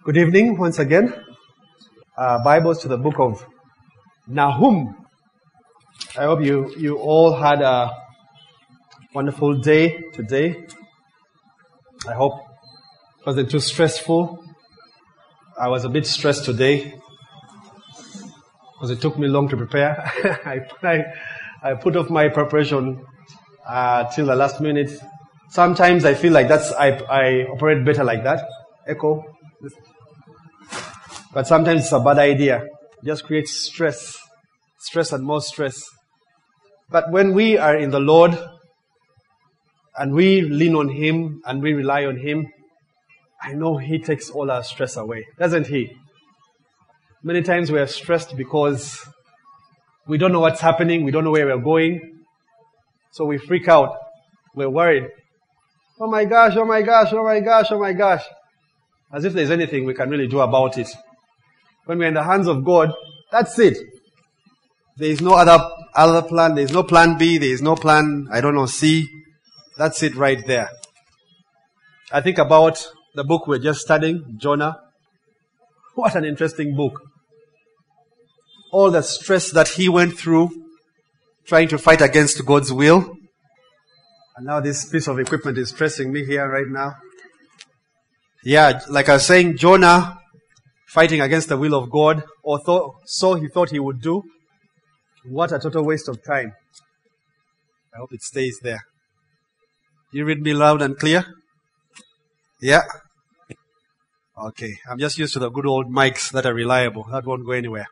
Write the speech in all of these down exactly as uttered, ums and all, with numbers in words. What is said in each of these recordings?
Good evening once again. Uh, Bibles to the book of Nahum. I hope you, you all had a wonderful day today. I hope it wasn't too stressful. I was a bit stressed today because it took me long to prepare. I, I, I put off my preparation uh, till the last minute. Sometimes I feel like that's I, I operate better like that. Echo. But sometimes it's a bad idea. It just creates stress. Stress and more stress. But when we are in the Lord and we lean on Him and we rely on Him, I know He takes all our stress away. Doesn't He? Many times we are stressed because we don't know what's happening. We don't know where we're going. So we freak out. We're worried. Oh my gosh, oh my gosh, oh my gosh, oh my gosh. As if there's anything we can really do about it. When we're in the hands of God, that's it. There is no other other plan. There is no plan B. There is no plan, I don't know, C. That's it right there. I think about the book we're just studying, Jonah. What an interesting book. All the stress that he went through trying to fight against God's will. And now this piece of equipment is stressing me here right now. Yeah, like I was saying, Jonah fighting against the will of God, or thought, so he thought he would do. What a total waste of time. I hope it stays there. Do you read me loud and clear? Yeah? Okay, I'm just used to the good old mics that are reliable. That won't go anywhere.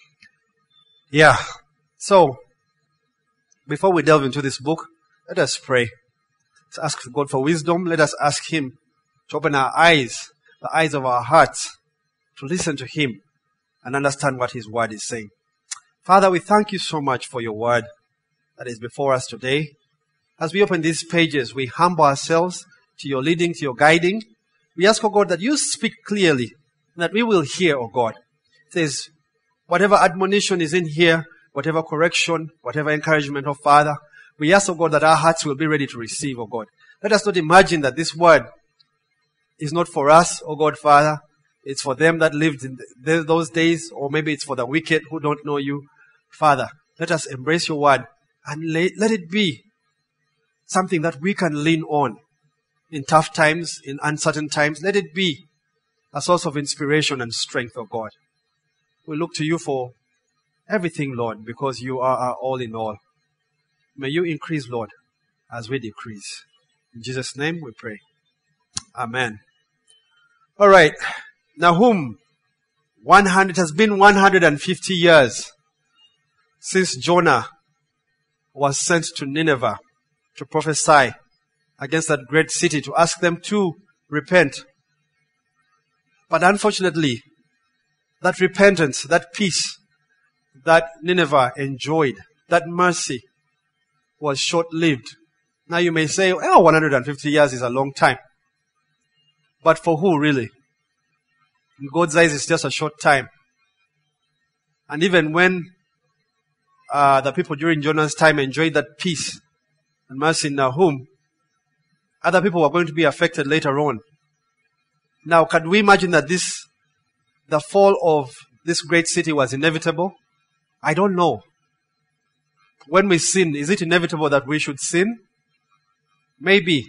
Yeah, so, before we delve into this book, let us pray. Let's ask God for wisdom. Let us ask Him to open our eyes, the eyes of our hearts, to listen to Him and understand what His Word is saying. Father, we thank You so much for Your Word that is before us today. As we open these pages, we humble ourselves to Your leading, to Your guiding. We ask, O God, that You speak clearly, and that we will hear, O God. It says, whatever admonition is in here, whatever correction, whatever encouragement, O Father, we ask, O God, that our hearts will be ready to receive, O God. Let us not imagine that this Word is not for us, O God, Father. It's for them that lived in th- those days, or maybe it's for the wicked who don't know You. Father, let us embrace Your Word and lay, let it be something that we can lean on in tough times, in uncertain times. Let it be a source of inspiration and strength, O God. We look to You for everything, Lord, because You are our all in all. May You increase, Lord, as we decrease. In Jesus' name we pray. Amen. All right. Nahum, one hundred, it has been one hundred fifty years since Jonah was sent to Nineveh to prophesy against that great city, to ask them to repent. But unfortunately, that repentance, that peace that Nineveh enjoyed, that mercy was short-lived. Now you may say, oh, one hundred fifty years is a long time. But for who really? In God's eyes, it's just a short time. And even when uh, the people during Jonah's time enjoyed that peace and mercy in Nahum, other people were going to be affected later on. Now, can we imagine that this, the fall of this great city was inevitable? I don't know. When we sin, is it inevitable that we should sin? Maybe.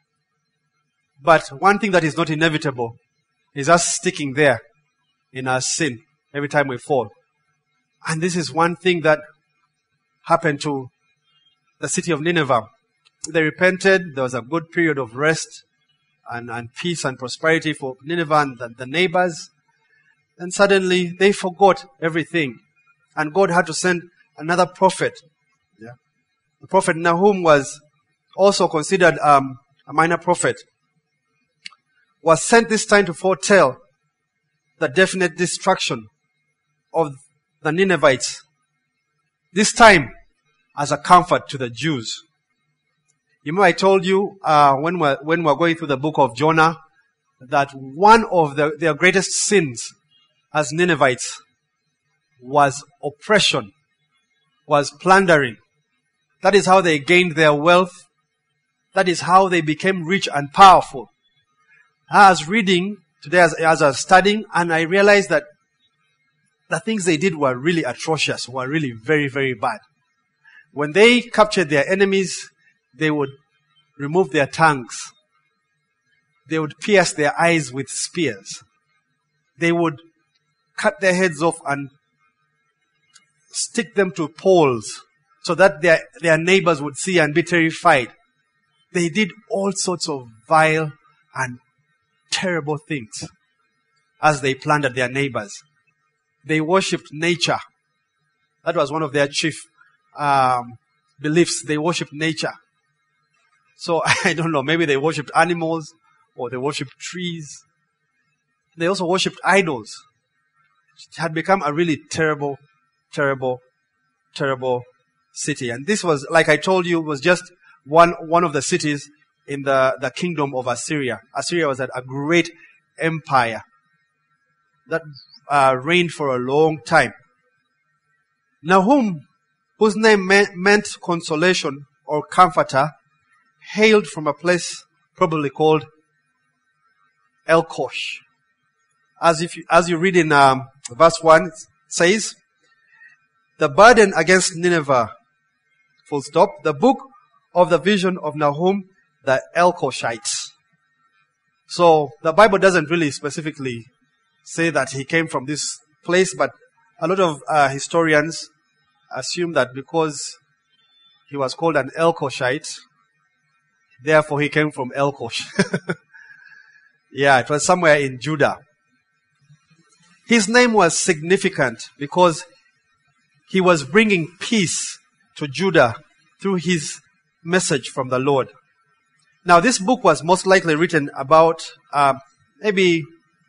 But one thing that is not inevitable is us sticking there in our sin every time we fall. And this is one thing that happened to the city of Nineveh. They repented. There was a good period of rest and, and peace and prosperity for Nineveh and the, the neighbors. And suddenly they forgot everything. And God had to send another prophet. Yeah. The prophet Nahum was also considered um, a minor prophet. Was sent this time to foretell the definite destruction of the Ninevites. This time as a comfort to the Jews. You know, I told you uh, when we're when we're going through the book of Jonah that one of the, their greatest sins as Ninevites was oppression, was plundering. That is how they gained their wealth. That is how they became rich and powerful. I was reading today as, as I was studying, and I realized that the things they did were really atrocious, were really very, very bad. When they captured their enemies, they would remove their tongues. They would pierce their eyes with spears. They would cut their heads off and stick them to poles so that their, their neighbors would see and be terrified. They did all sorts of vile and terrible things as they plundered their neighbors. They worshipped nature. That was one of their chief um, beliefs. They worshipped nature. So, I don't know, maybe they worshipped animals or they worshipped trees. They also worshipped idols. It had become a really terrible, terrible, terrible city. And this was, like I told you, was just one one of the cities in the, the kingdom of Assyria. Assyria was a great empire that uh, reigned for a long time. Nahum, whose name me- meant consolation or comforter, hailed from a place probably called Elkosh. As if you, as you read in um, verse one, it says, the burden against Nineveh, full stop, the book of the vision of Nahum, the Elkoshites. So the Bible doesn't really specifically say that he came from this place, but a lot of uh, historians assume that because he was called an Elkoshite, therefore he came from Elkosh. Yeah, it was somewhere in Judah. His name was significant because he was bringing peace to Judah through his message from the Lord. Now, this book was most likely written about uh, maybe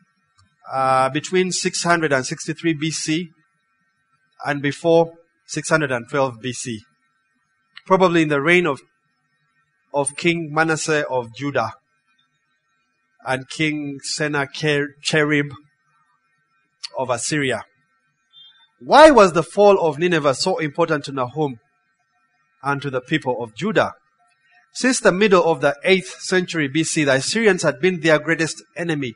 uh, between six hundred sixty-three B C and before six hundred twelve B C. Probably in the reign of, of King Manasseh of Judah and King Sennacherib of Assyria. Why was the fall of Nineveh so important to Nahum and to the people of Judah? Since the middle of the eighth century B C, the Assyrians had been their greatest enemy.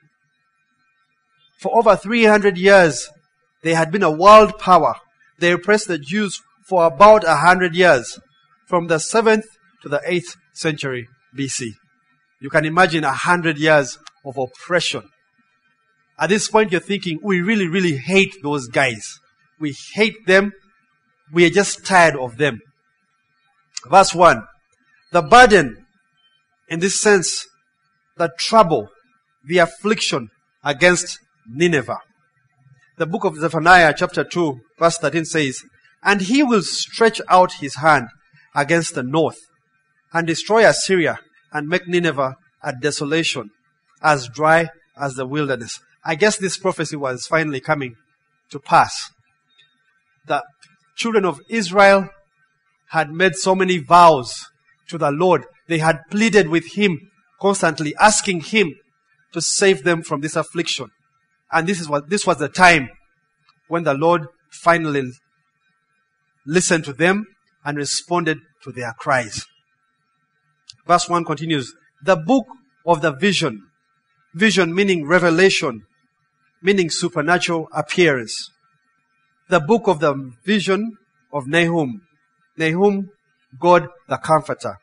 For over three hundred years, they had been a world power. They oppressed the Jews for about one hundred years, from the seventh to the eighth century B C. You can imagine one hundred years of oppression. At this point, you're thinking, we really, really hate those guys. We hate them. We are just tired of them. Verse one. The burden, in this sense, the trouble, the affliction against Nineveh. The book of Zephaniah chapter two verse thirteen says, and he will stretch out his hand against the north and destroy Assyria and make Nineveh a desolation, as dry as the wilderness. I guess this prophecy was finally coming to pass. The children of Israel had made so many vows to the Lord. They had pleaded with him constantly, asking him to save them from this affliction. And this is what this was the time when the Lord finally listened to them and responded to their cries. Verse one continues, the book of the vision. Vision meaning revelation, meaning supernatural appearance. The book of the vision of Nahum. Nahum, God the Comforter.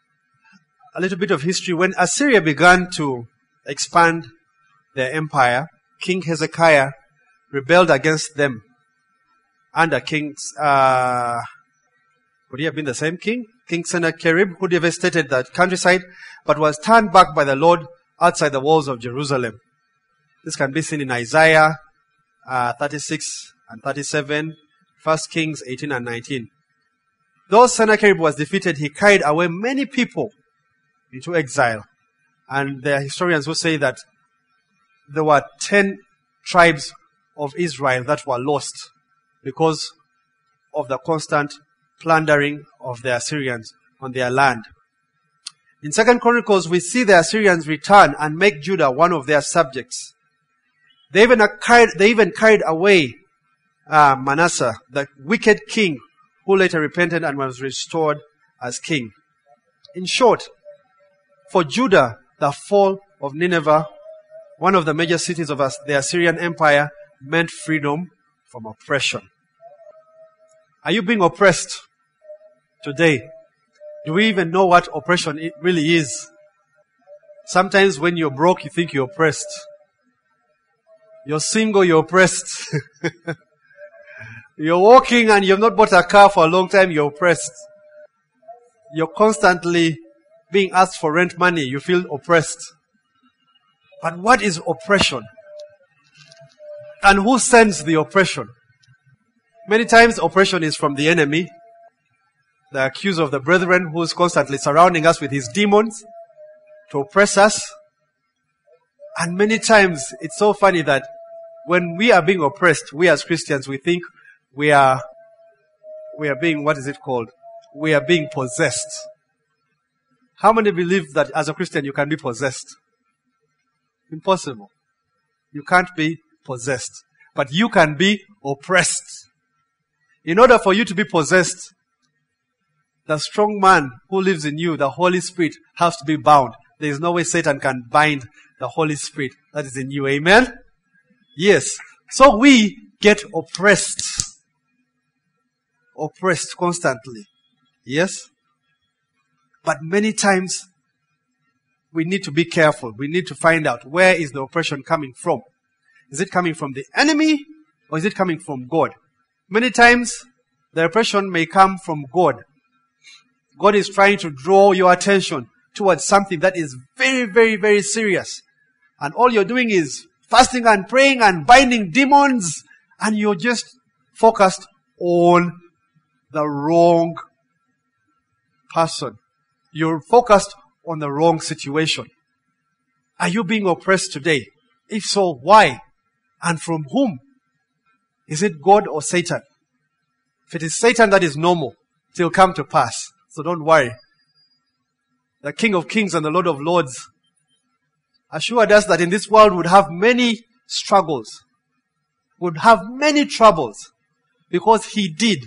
A little bit of history. When Assyria began to expand their empire, King Hezekiah rebelled against them under King, uh, would he have been the same king? King Sennacherib, who devastated the countryside, but was turned back by the Lord outside the walls of Jerusalem. This can be seen in Isaiah uh, thirty-six and thirty-seven, First Kings eighteen and nineteen. Though Sennacherib was defeated, he carried away many people into exile. And there are historians who say that there were ten tribes of Israel that were lost because of the constant plundering of the Assyrians on their land. In Second Chronicles, we see the Assyrians return and make Judah one of their subjects. They even carried, they even carried away uh, Manasseh, the wicked king, who later repented and was restored as king. In short, for Judah, the fall of Nineveh one of the major cities of the Assyrian Empire, meant freedom from oppression. Are you being oppressed today? Do we even know what oppression it really is? Sometimes when you're broke, you think you're oppressed. You're single, you're oppressed. You're walking and you've not bought a car for a long time, you're oppressed. You're constantly being asked for rent money, you feel oppressed. But what is oppression? And who sends the oppression? Many times oppression is from the enemy, the accuser of the brethren, who is constantly surrounding us with his demons to oppress us. And many times it's so funny that when we are being oppressed, we as Christians, we think we are, we are being, what is it called? We are being possessed. How many believe that as a Christian you can be possessed? Impossible. You can't be possessed. But you can be oppressed. In order for you to be possessed, the strong man who lives in you, the Holy Spirit, has to be bound. There is no way Satan can bind the Holy Spirit that is in you. Amen? Yes. So we get oppressed. Oppressed constantly. Yes? But many times, we need to be careful. We need to find out, where is the oppression coming from? Is it coming from the enemy or is it coming from God? Many times, the oppression may come from God. God is trying to draw your attention towards something that is very, very, very serious. And all you're doing is fasting and praying and binding demons, and you're just focused on the wrong person. You're focused on the wrong situation. Are you being oppressed today? If so, why? And from whom? Is it God or Satan? If it is Satan, that is normal. It will come to pass. So don't worry. The King of Kings and the Lord of Lords assured us that in this world would have many struggles, would have many troubles, because he did.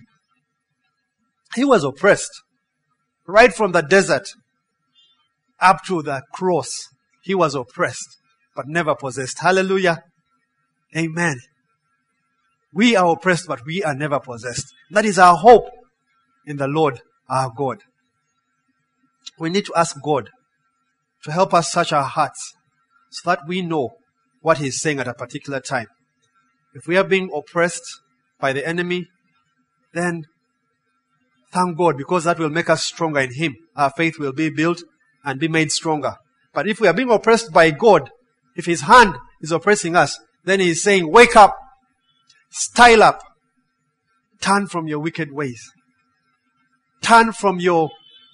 He was oppressed. Right from the desert up to the cross, he was oppressed, but never possessed. Hallelujah. Amen. We are oppressed, but we are never possessed. That is our hope in the Lord our God. We need to ask God to help us search our hearts so that we know what He is saying at a particular time. If we are being oppressed by the enemy, then thank God, because that will make us stronger in Him. Our faith will be built and be made stronger. But if we are being oppressed by God, if His hand is oppressing us, then He is saying, wake up, style up, turn from your wicked ways. Turn from your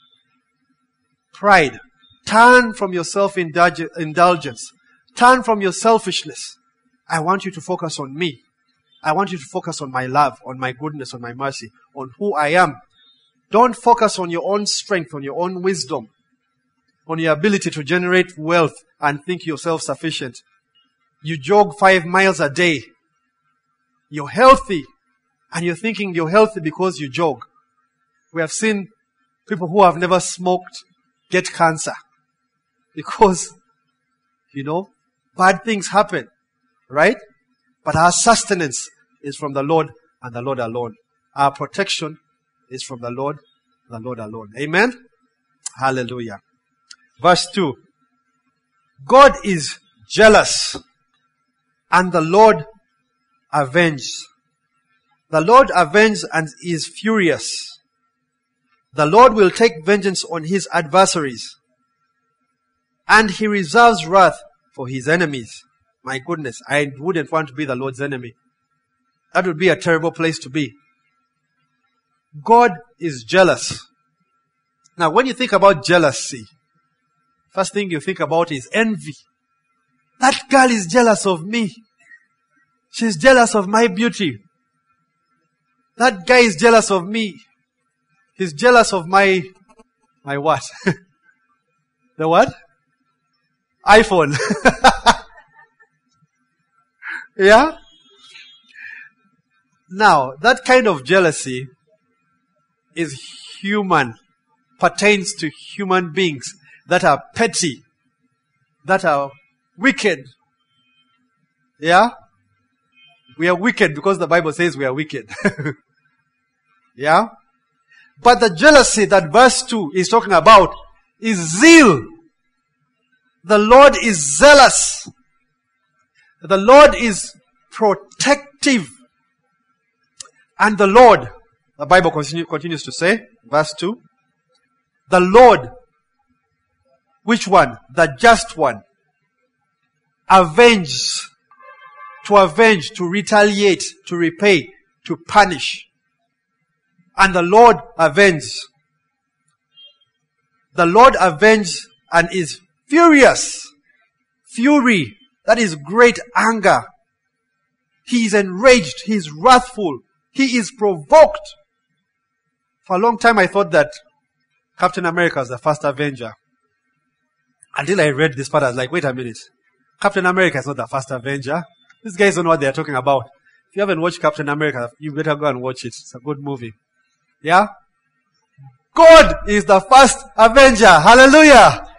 pride. Turn from your self-indulgence. Turn from your selfishness. I want you to focus on me. I want you to focus on my love, on my goodness, on my mercy, on who I am. Don't focus on your own strength, on your own wisdom, on your ability to generate wealth and think you're self-sufficient. You jog five miles a day. You're healthy. And you're thinking you're healthy because you jog. We have seen people who have never smoked get cancer. Because, you know, bad things happen. Right? But our sustenance is from the Lord and the Lord alone. Our protection is from the Lord, the Lord alone. Amen? Hallelujah. Verse two. God is jealous and the Lord avenges. The Lord avenges and is furious. The Lord will take vengeance on His adversaries, and He reserves wrath for His enemies. My goodness, I wouldn't want to be the Lord's enemy. That would be a terrible place to be. God is jealous. Now, when you think about jealousy, first thing you think about is envy. That girl is jealous of me. She's jealous of my beauty. That guy is jealous of me. He's jealous of my, my what? The what? iPhone. Yeah? Now, that kind of jealousy is human, pertains to human beings that are petty, that are wicked, Yeah? We are wicked because the Bible says we are wicked. Yeah? But the jealousy that verse two is talking about is zeal. The Lord is zealous. The Lord is protective. And the Lord, the Bible continue, continues to say, verse two, the Lord, which one? The just one, avenges, to avenge, to retaliate, to repay, to punish. And the Lord avenges. The Lord avenges and is furious. Fury, that is great anger. He is enraged, he is wrathful, he is provoked. For a long time I thought that Captain America was the first Avenger. Until I read this part, I was like, wait a minute. Captain America is not the first Avenger. These guys don't know what they are talking about. If you haven't watched Captain America, you better go and watch it. It's a good movie. Yeah? God is the first Avenger. Hallelujah!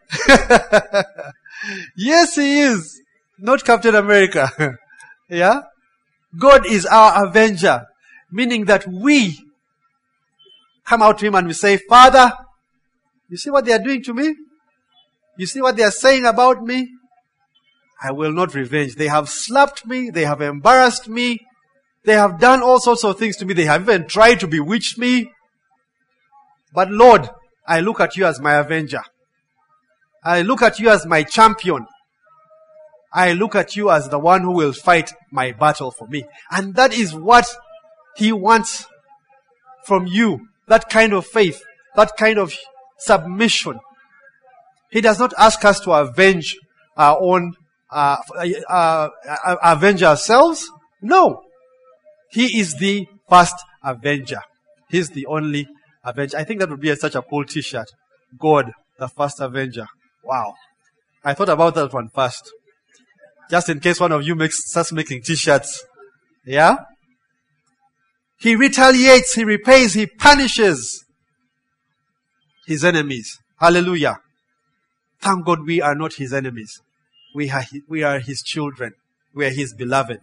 Yes, He is. Not Captain America. Yeah? God is our Avenger. Meaning that we come out to Him and we say, Father, you see what they are doing to me? You see what they are saying about me? I will not revenge. They have slapped me. They have embarrassed me. They have done all sorts of things to me. They have even tried to bewitch me. But Lord, I look at you as my avenger. I look at you as my champion. I look at you as the one who will fight my battle for me. And that is what He wants from you. That kind of faith. That kind of submission. He does not ask us to avenge our own, uh, uh, uh, avenge ourselves. No. He is the first avenger. He's the only avenger. I think that would be a, such a cool t-shirt. God, the first avenger. Wow. I thought about that one first. Just in case one of you makes, starts making t-shirts. Yeah? He retaliates, He repays, He punishes His enemies. Hallelujah. Thank God we are not His enemies. We are, we are His children. We are His beloved.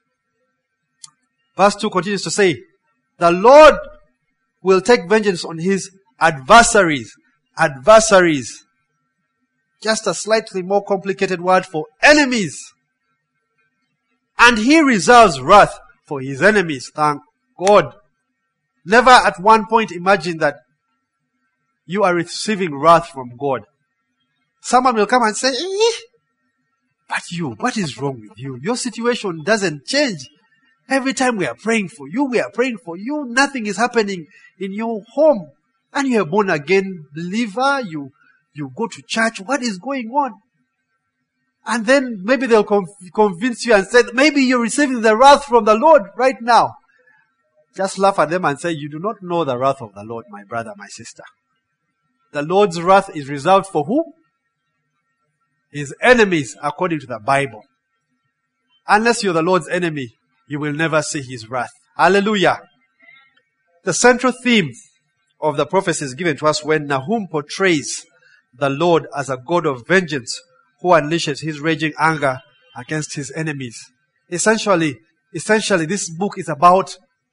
Verse two continues to say, the Lord will take vengeance on His adversaries. Adversaries. Just a slightly more complicated word for enemies. And He reserves wrath for His enemies. Thank God. Never at one point imagine that you are receiving wrath from God. Someone will come and say, eh, but you, what is wrong with you? Your situation doesn't change. Every time we are praying for you, we are praying for you. Nothing is happening in your home. And you're a born again believer. You, you go to church. What is going on? And then maybe they'll conv- convince you and say, maybe you're receiving the wrath from the Lord right now. Just laugh at them and say, you do not know the wrath of the Lord, my brother, my sister. The Lord's wrath is reserved for who? His enemies, according to the Bible. Unless you're the Lord's enemy, you will never see His wrath. Hallelujah. The central theme of the prophecy is given to us when Nahum portrays the Lord as a God of vengeance who unleashes His raging anger against His enemies. Essentially, essentially, this book is about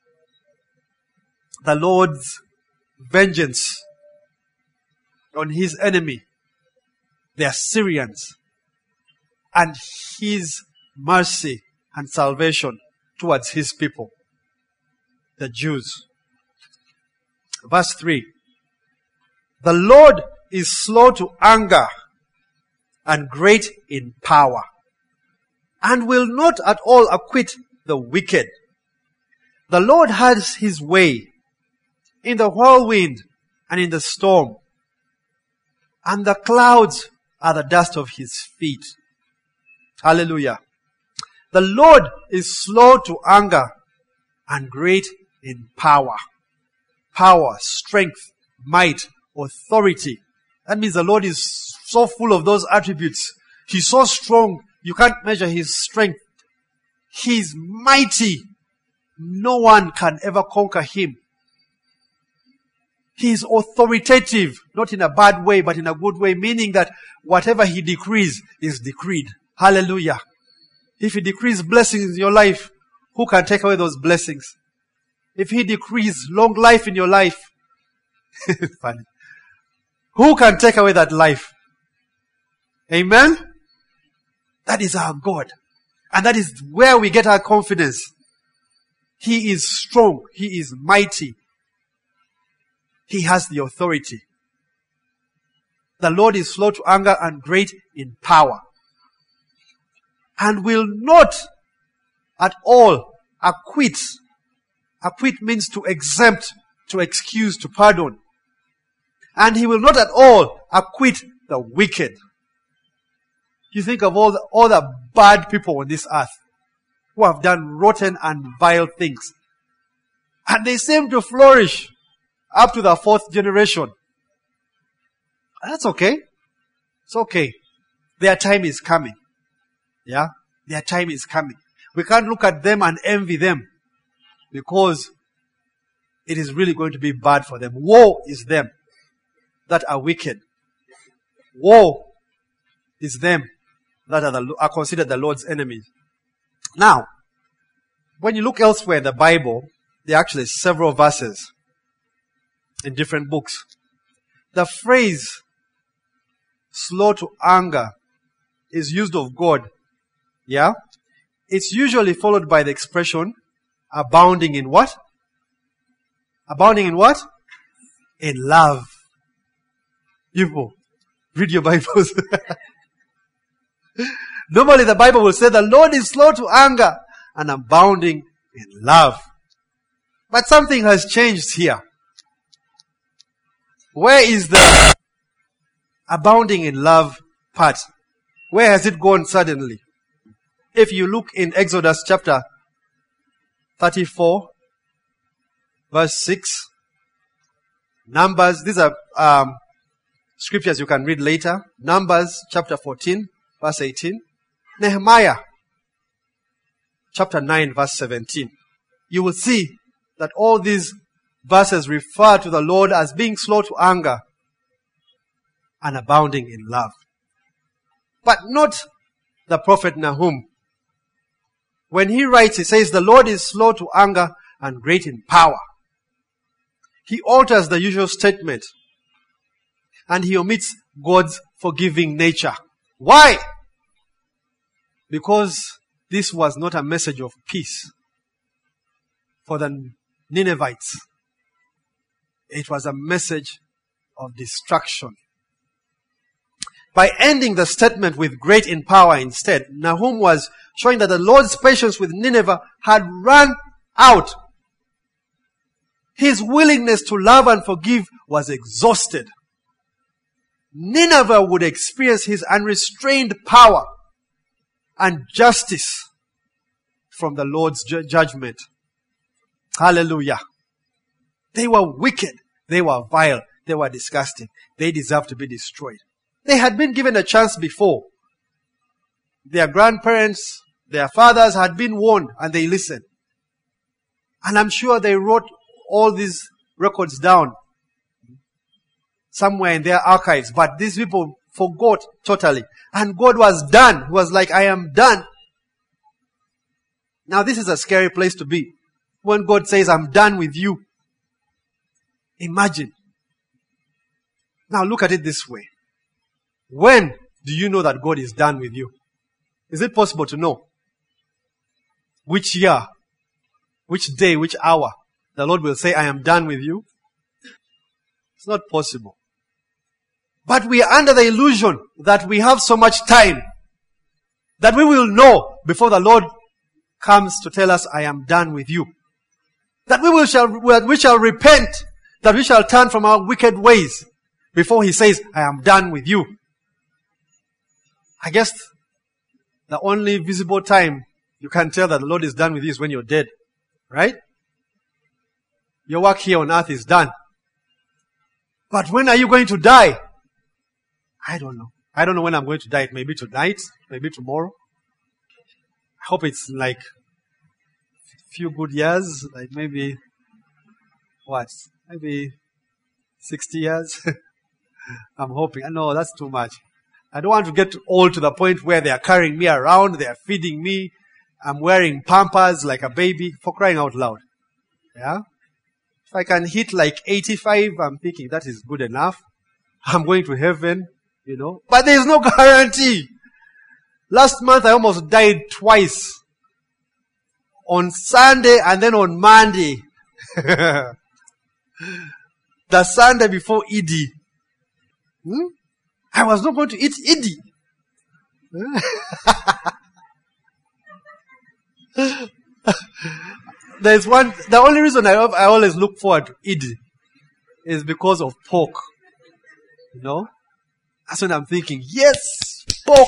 the Lord's vengeance on His enemy, the Assyrians, and His mercy and salvation towards His people, the Jews. Verse three. The Lord is slow to anger and great in power, and will not at all acquit the wicked. The Lord has His way in the whirlwind and in the storm, and the clouds are the dust of His feet. Hallelujah. The Lord is slow to anger and great in power. Power, strength, might, authority. That means the Lord is so full of those attributes. He's so strong, you can't measure His strength. He's mighty. No one can ever conquer Him. He is authoritative, not in a bad way, but in a good way, meaning that whatever He decrees is decreed. Hallelujah. If He decrees blessings in your life, who can take away those blessings? If He decrees long life in your life, funny. Who can take away that life? Amen? That is our God. And that is where we get our confidence. He is strong. He is mighty. He has the authority. The Lord is slow to anger and great in power. And will not at all acquit. Acquit means to exempt, to excuse, to pardon. And He will not at all acquit the wicked. You think of all the, all the bad people on this earth who have done rotten and vile things. And they seem to flourish up to the fourth generation. That's okay. It's okay. Their time is coming. Yeah? Their time is coming. We can't look at them and envy them because it is really going to be bad for them. Woe is them that are wicked. Woe is them that are, the, are considered the Lord's enemies. Now, when you look elsewhere in the Bible, there are actually several verses in different books. The phrase slow to anger is used of God. Yeah? It's usually followed by the expression abounding in what? Abounding in what? In love. You read your Bibles. Normally the Bible will say the Lord is slow to anger and abounding in love. But something has changed here. Where is the abounding in love part? Where has it gone suddenly? If you look in Exodus chapter thirty-four, verse six, Numbers, these are um, scriptures you can read later. Numbers chapter fourteen, verse eighteen. Nehemiah chapter nine, verse seventeen. You will see that all these verses refer to the Lord as being slow to anger and abounding in love. But not the prophet Nahum. When he writes, he says, the Lord is slow to anger and great in power. He alters the usual statement and he omits God's forgiving nature. Why? Because this was not a message of peace for the Ninevites. It was a message of destruction. By ending the statement with great in power instead, Nahum was showing that the Lord's patience with Nineveh had run out. His willingness to love and forgive was exhausted. Nineveh would experience His unrestrained power and justice from the Lord's ju- judgment. Hallelujah. They were wicked. They were vile. They were disgusting. They deserved to be destroyed. They had been given a chance before. Their grandparents, their fathers had been warned and they listened. And I'm sure they wrote all these records down somewhere in their archives. But these people forgot totally. And God was done. He was like, I am done. Now this is a scary place to be. When God says, I'm done with you. Imagine. Now look at it this way. When do you know that God is done with you? Is it possible to know? Which year, which day, which hour the Lord will say, I am done with you? It's not possible. But we are under the illusion that we have so much time that we will know before the Lord comes to tell us, I am done with you. That we will shall, we shall repent, that we shall turn from our wicked ways before He says, I am done with you. I guess the only visible time you can tell that the Lord is done with you is when you're dead. Right? Your work here on earth is done. But when are you going to die? I don't know. I don't know when I'm going to die. It may be tonight, maybe tomorrow. I hope it's like a few good years, like maybe, what, maybe sixty years? I'm hoping. No, that's too much. I don't want to get old to the point where they are carrying me around, they are feeding me, I'm wearing Pampers like a baby, for crying out loud. Yeah? If I can hit like eighty-five, I'm thinking that is good enough. I'm going to heaven, you know. But there is no guarantee. Last month I almost died twice. On Sunday and then on Monday. The Sunday before Eid. Hmm? I was not going to eat Eid. There's one, the only reason I, I always look forward to Eid is because of pork. You know? That's when I'm thinking, yes, pork.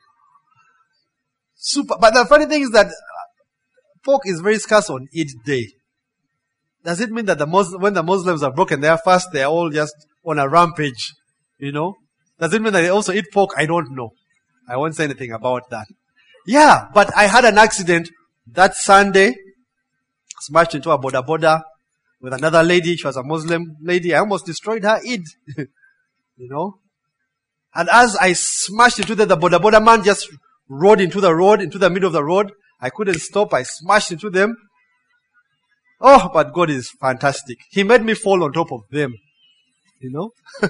Super. But the funny thing is that pork is very scarce on Eid day. Does it mean that the Muslim, when the Muslims are broken their fast, they are all just on a rampage? You know? Does it mean that they also eat pork? I don't know. I won't say anything about that. Yeah, but I had an accident that Sunday. Smashed into a boda boda with another lady. She was a Muslim lady. I almost destroyed her Eid. You know? And as I smashed into the, the boda boda man just rode into the road, into the middle of the road. I couldn't stop. I smashed into them. Oh, but God is fantastic. He made me fall on top of them. You know?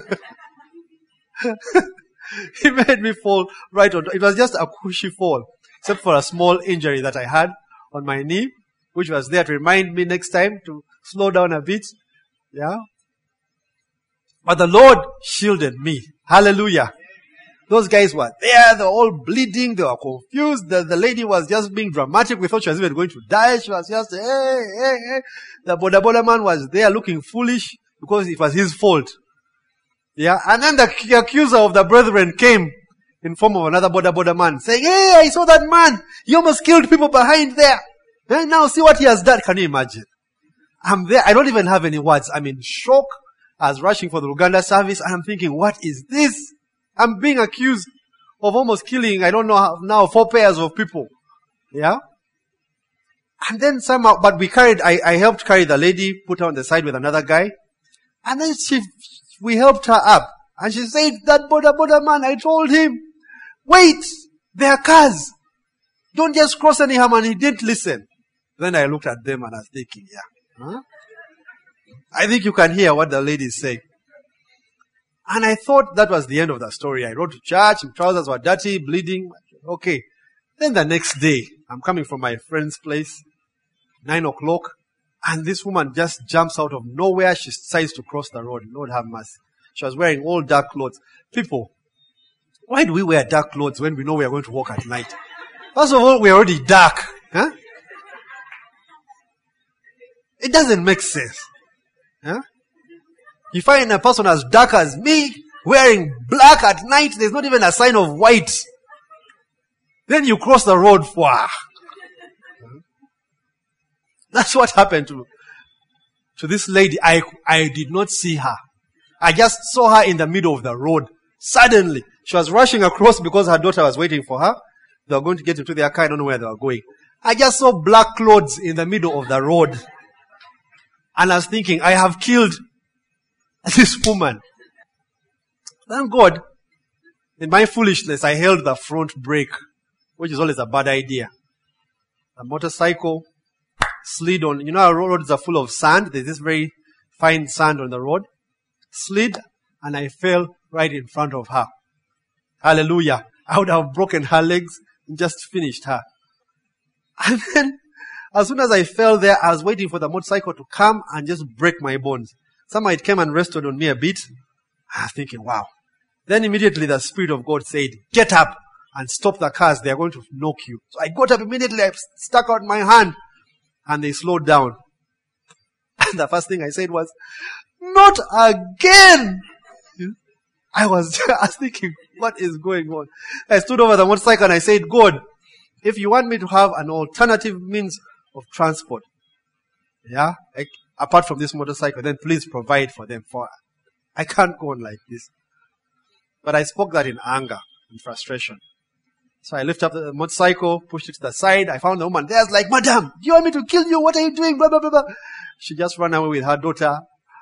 He made me fall right on top. It was just a cushy fall. Except for a small injury that I had on my knee, which was there to remind me next time to slow down a bit. Yeah? But the Lord shielded me. Hallelujah. Those guys were there. They were all bleeding. They were confused. The, the lady was just being dramatic. We thought she was even going to die. She was just, hey, hey, hey. The boda boda man was there looking foolish because it was his fault. Yeah. And then the accuser of the brethren came in form of another boda boda man saying, hey, I saw that man. He almost killed people behind there. And now see what he has done. Can you imagine? I'm there. I don't even have any words. I'm in shock. I was rushing for the Uganda service and I'm thinking, what is this? I'm being accused of almost killing, I don't know how, now, four pairs of people. Yeah? And then somehow, but we carried, I, I helped carry the lady, put her on the side with another guy. And then she, we helped her up. And she said, that boda boda man, I told him, wait, there are cars. Don't just cross anyhow, and he didn't listen. Then I looked at them and I was thinking, yeah. Huh? I think you can hear what the lady is saying. And I thought that was the end of the story. I rode to church, my trousers were dirty, bleeding. Okay. Then the next day, I'm coming from my friend's place, nine o'clock, and this woman just jumps out of nowhere. She decides to cross the road. Lord have mercy. She was wearing all dark clothes. People, why do we wear dark clothes when we know we are going to walk at night? First of all, we're already dark. Huh? It doesn't make sense. Huh? You find a person as dark as me, wearing black at night, there's not even a sign of white. Then you cross the road for. That's what happened to, to this lady. I, I did not see her. I just saw her in the middle of the road. Suddenly, she was rushing across because her daughter was waiting for her. They were going to get into their car. I don't know where they were going. I just saw black clothes in the middle of the road. And I was thinking, I have killed this woman. Thank God, in my foolishness, I held the front brake, which is always a bad idea. The motorcycle slid on, you know, our roads are full of sand. There's this very fine sand on the road. Slid, and I fell right in front of her. Hallelujah. I would have broken her legs and just finished her. And then, as soon as I fell there, I was waiting for the motorcycle to come and just break my bones. Somehow it came and rested on me a bit. I was thinking, wow. Then immediately the Spirit of God said, get up and stop the cars. They are going to knock you. So I got up immediately. I stuck out my hand and they slowed down. And the first thing I said was, not again. I was, I was thinking, what is going on? I stood over the motorcycle and I said, God, if you want me to have an alternative means of transport, yeah, like, apart from this motorcycle, then please provide for them. For I can't go on like this. But I spoke that in anger and frustration. So I lifted up the motorcycle, pushed it to the side. I found the woman there. I was like, Madam, do you want me to kill you? What are you doing? Blah, blah, blah, blah. She just ran away with her daughter.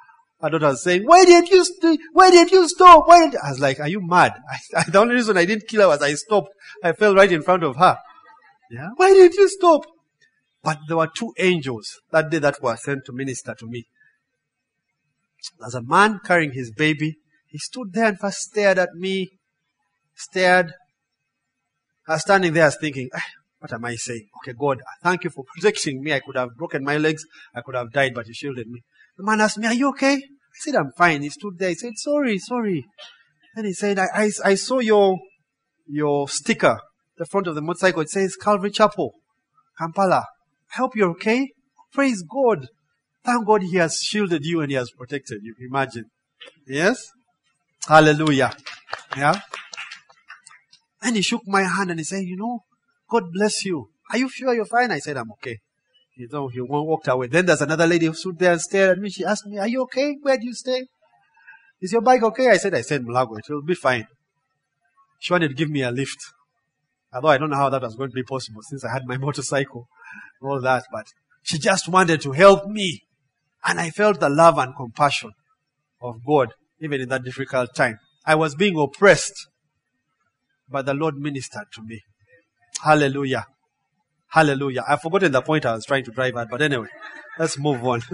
My daughter was saying, why did you st- why did you stop? Why did I was like, are you mad? I, I, the only reason I didn't kill her was I stopped. I fell right in front of her. Yeah. Why did you stop? But there were two angels that day that were sent to minister to me. There's a man carrying his baby. He stood there and first stared at me. Stared. I was standing there, I was thinking, ah, what am I saying? Okay, God, thank you for protecting me. I could have broken my legs. I could have died, but you shielded me. The man asked me, are you okay? I said, I'm fine. He stood there. He said, sorry, sorry. Then he said, I, I, I saw your, your sticker, the front of the motorcycle. It says Calvary Chapel, Kampala. I hope you're okay. Praise God. Thank God he has shielded you and he has protected you. Imagine. Yes? Hallelujah. Yeah? And he shook my hand and he said, you know, God bless you. Are you sure you're fine? I said, I'm okay. You know, he walked away. Then there's another lady who stood there and stared at me. She asked me, are you okay? Where do you stay? Is your bike okay? I said, I said, Mulago, it will be fine. She wanted to give me a lift. Although I don't know how that was going to be possible since I had my motorcycle, all that. But she just wanted to help me. And I felt the love and compassion of God, even in that difficult time. I was being oppressed, but the Lord ministered to me. Hallelujah. Hallelujah. I've forgotten the point I was trying to drive at, but anyway, let's move on.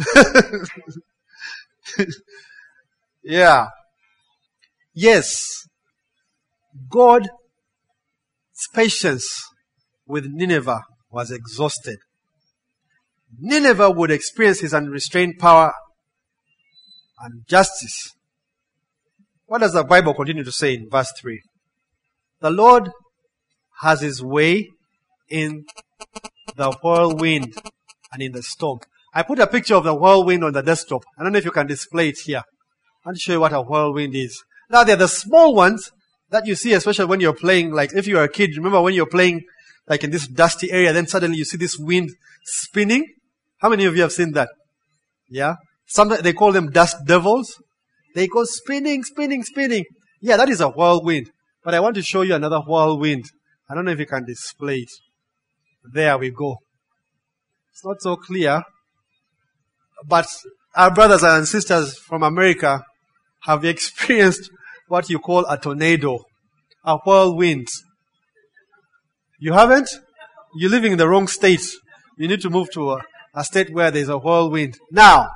Yeah. Yes. God's patience with Nineveh was exhausted. Nineveh would experience his unrestrained power and justice. What does the Bible continue to say in verse three? The Lord has his way in the whirlwind and in the storm. I put a picture of the whirlwind on the desktop. I don't know if you can display it here. I'll show you what a whirlwind is. Now, they're the small ones that you see, especially when you're playing, like if you're a kid, remember when you're playing like in this dusty area, then suddenly you see this wind spinning? How many of you have seen that? Yeah? Sometimes they call them dust devils. They go spinning, spinning, spinning. Yeah, that is a whirlwind. But I want to show you another whirlwind. I don't know if you can display it. There we go. It's not so clear. But our brothers and sisters from America have experienced what you call a tornado, a whirlwind. You haven't? You're living in the wrong state. You need to move to a, a state where there's a whirlwind. Now,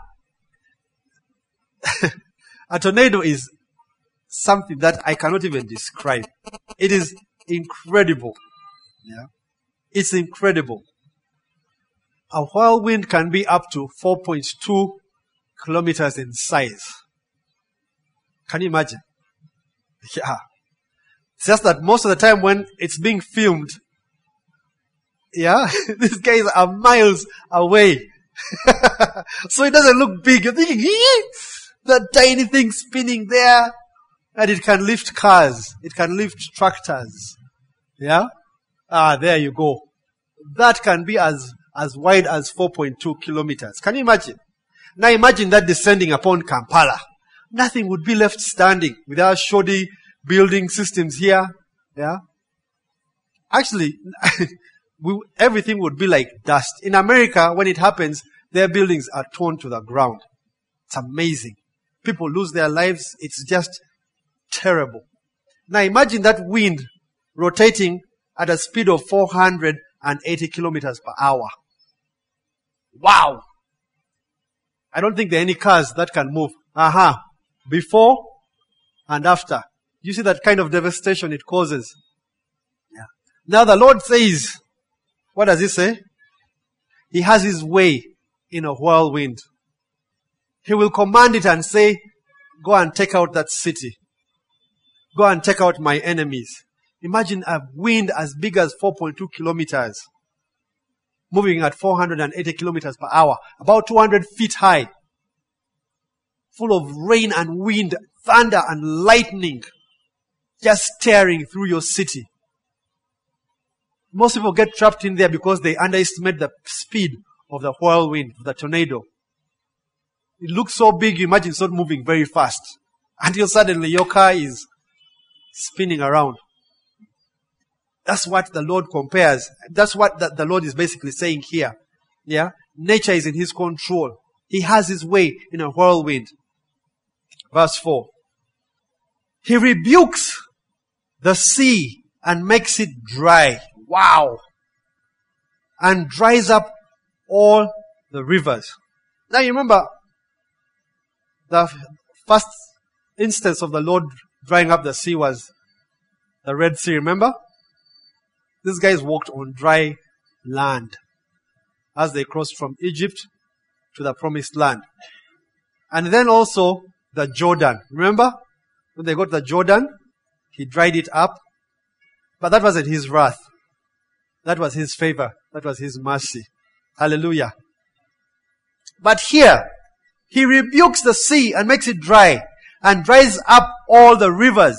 a tornado is something that I cannot even describe. It is incredible. Yeah. It's incredible. A whirlwind can be up to four point two kilometers in size. Can you imagine? Yeah. It's just that most of the time when it's being filmed, yeah, these guys are miles away. So it doesn't look big. You're thinking, hee, that tiny thing spinning there. And it can lift cars. It can lift tractors. Yeah? Ah, there you go. That can be as, as wide as four point two kilometers. Can you imagine? Now imagine that descending upon Kampala. Nothing would be left standing without shoddy building systems here. Yeah? Actually, we, everything would be like dust. In America, when it happens, their buildings are torn to the ground. It's amazing. People lose their lives. It's just terrible. Now imagine that wind rotating at a speed of four hundred eighty kilometers per hour. Wow! I don't think there are any cars that can move. Aha! Before and after. You see that kind of devastation it causes. Yeah. Now the Lord says, what does he say? He has his way in a whirlwind. He will command it and say, go and take out that city. Go and take out my enemies. Imagine a wind as big as four point two kilometers. Moving at four hundred eighty kilometers per hour. About two hundred feet high. Full of rain and wind, thunder and lightning. Just tearing through your city. Most people get trapped in there because they underestimate the speed of the whirlwind, the tornado. It looks so big, you imagine it's not moving very fast. Until suddenly your car is spinning around. That's what the Lord compares. That's what the, the Lord is basically saying here. Yeah? Nature is in his control. He has his way in a whirlwind. Verse four. He rebukes the sea and makes it dry. Wow. And dries up all the rivers. Now you remember the first instance of the Lord drying up the sea was the Red Sea, remember? These guys walked on dry land as they crossed from Egypt to the promised land. And then also the Jordan. Remember? When they got the Jordan, he dried it up. But that wasn't his wrath. That was his favor. That was his mercy. Hallelujah. But here, he rebukes the sea and makes it dry and dries up all the rivers.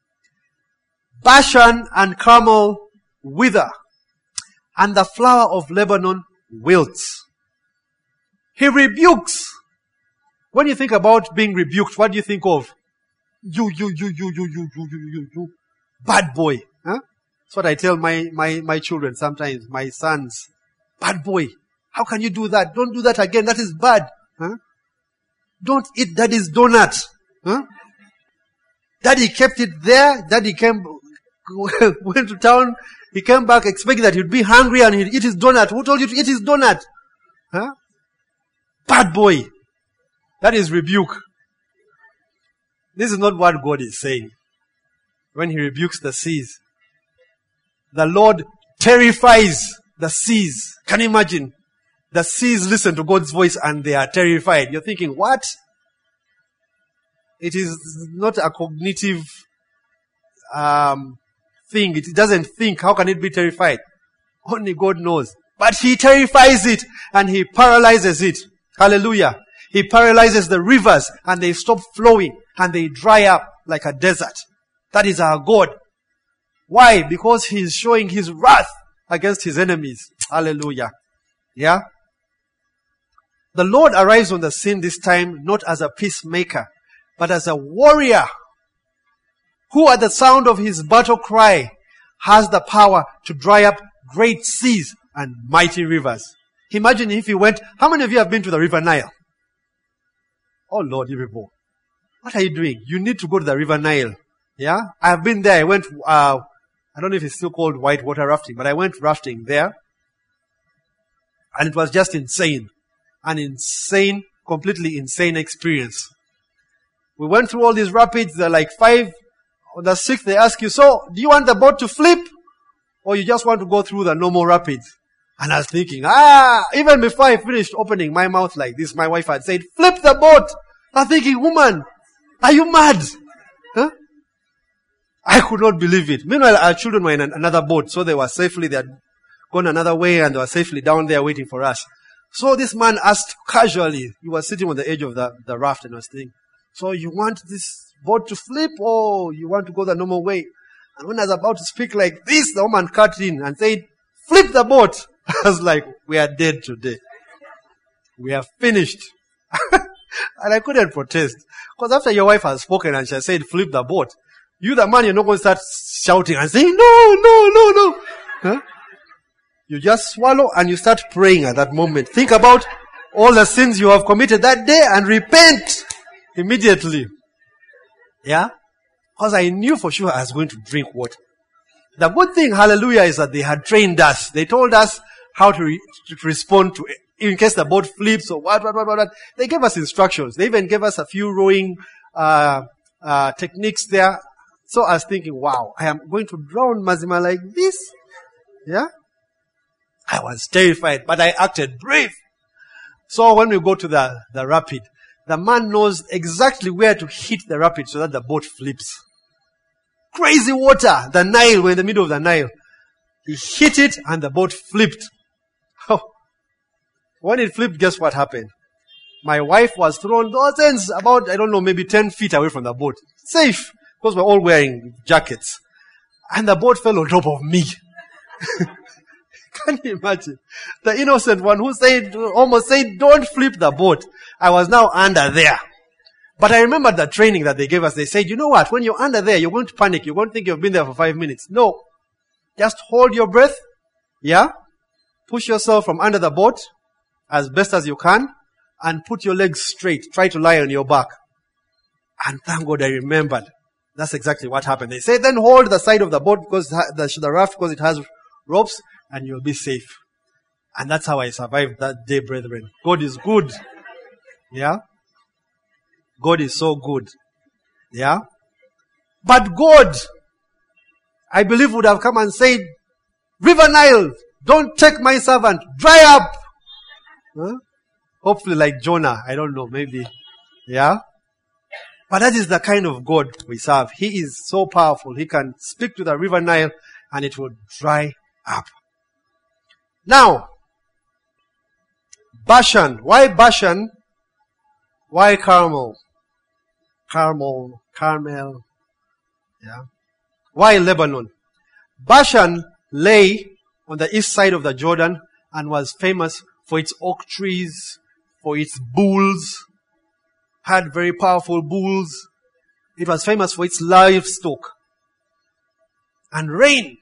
Bashan and Carmel wither, and the flower of Lebanon wilts. He rebukes. When you think about being rebuked, what do you think of? You, you, you, you, you, you, you, you, you, you. Bad boy. Huh? That's what I tell my, my, my children sometimes, my sons. Bad boy. How can you do that? Don't do that again. That is bad. Huh? Don't eat daddy's donut. Huh? Daddy kept it there. Daddy came, went to town. He came back expecting that he'd be hungry and he'd eat his donut. Who told you to eat his donut? Huh? Bad boy. That is rebuke. This is not what God is saying when he rebukes the seas. The Lord terrifies the seas. Can you imagine? The seas listen to God's voice and they are terrified. You're thinking, what? It is not a cognitive um, thing. It doesn't think. How can it be terrified? Only God knows. But he terrifies it and he paralyzes it. Hallelujah. He paralyzes the rivers and they stop flowing and they dry up like a desert. That is our God. Why? Because he is showing his wrath against his enemies. Hallelujah. Yeah? The Lord arrives on the scene this time not as a peacemaker, but as a warrior who at the sound of his battle cry has the power to dry up great seas and mighty rivers. Imagine if he went, how many of you have been to the River Nile? Oh Lord, you people. What are you doing? You need to go to the River Nile. Yeah? I have been there. I went, uh, I don't know if it's still called whitewater rafting, but I went rafting there. And it was just insane. An insane, completely insane experience. We went through all these rapids. They're like five. On the sixth, they ask you, so, do you want the boat to flip? Or you just want to go through the normal rapids? And I was thinking, ah, even before I finished opening my mouth like this, my wife had said, flip the boat. I'm thinking, woman, are you mad? Huh? I could not believe it. Meanwhile, our children were in an, another boat, so they were safely, they had gone another way and they were safely down there waiting for us. So this man asked casually, he was sitting on the edge of the, the raft and was saying, so you want this boat to flip or you want to go the normal way? And when I was about to speak like this, the woman cut in and said, flip the boat. I was like, we are dead today. We are finished. And I couldn't protest. Because after your wife has spoken and she said, flip the boat, you the man, you're not going to start shouting and saying, no, no, no, no. Huh? You just swallow and you start praying at that moment. Think about all the sins you have committed that day and repent immediately. Yeah? Because I knew for sure I was going to drink water. The good thing, hallelujah, is that they had trained us. They told us how to, re- to respond to it. In case the boat flips or what, what, what, what, what. They gave us instructions. They even gave us a few rowing uh, uh, techniques there. So I was thinking, wow, I am going to drown Mazima like this. Yeah? I was terrified, but I acted brave. So when we go to the, the rapid, the man knows exactly where to hit the rapid so that the boat flips. Crazy water, the Nile, we're in the middle of the Nile. He hit it and the boat flipped. Oh. When it flipped, guess what happened? My wife was thrown dozens, about, I don't know, maybe ten feet away from the boat. Safe, because we're all wearing jackets. And the boat fell on top of me. Can you imagine? The innocent one who said, almost said, don't flip the boat. I was now under there. But I remember the training that they gave us. They said, you know what? When you're under there, you're going to panic. You're going to think you've been there for five minutes. No. Just hold your breath. Yeah? Push yourself from under the boat as best as you can and put your legs straight. Try to lie on your back. And thank God I remembered. That's exactly what happened. They say, then hold the side of the boat because the, the raft because it has ropes and you'll be safe. And that's how I survived that day, brethren. God is good. Yeah? God is so good. Yeah? But God, I believe, would have come and said, River Nile, don't take my servant. Dry up. Huh? Hopefully like Jonah. I don't know. Maybe. Yeah? But that is the kind of God we serve. He is so powerful. He can speak to the River Nile and it will dry up. Now, Bashan. Why Bashan? Why Carmel? Carmel, Carmel. Yeah. Why Lebanon? Bashan lay on the east side of the Jordan and was famous for its oak trees, for its bulls, had very powerful bulls. It was famous for its livestock and rain.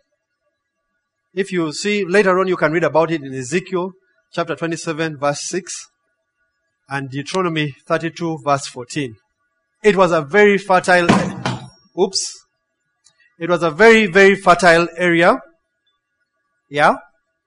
If you see, later on you can read about it in Ezekiel chapter twenty-seven verse six and Deuteronomy thirty-two verse fourteen. It was a very fertile, oops, it was a very, very fertile area. Yeah?